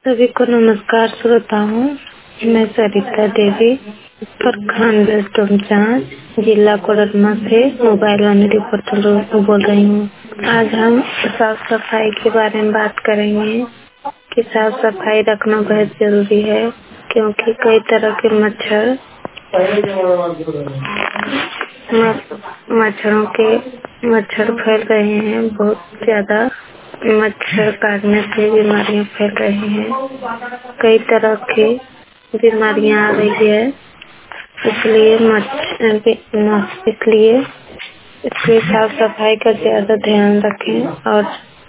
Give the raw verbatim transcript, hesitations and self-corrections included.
सभी को नमस्कार श्रोताओं, मैं सरिता देवी प्रखंड डोमचांच जिला कोडरमा से मोबाइल वानी रिपोर्टर बोल रही हूँ। आज हम साफ सफाई के बारे में बात करेंगे कि साफ सफाई रखना बहुत जरूरी है, क्योंकि कई तरह के मच्छर मच्छरों के मच्छर फैल रहे हैं। बहुत ज्यादा मच्छर काटने से बीमारियां फैल रही हैं। कई तरह की बीमारियां आ रही है, इसलिए मच्छर इसलिए इसलिए साफ सफाई का ज्यादा ध्यान रखें और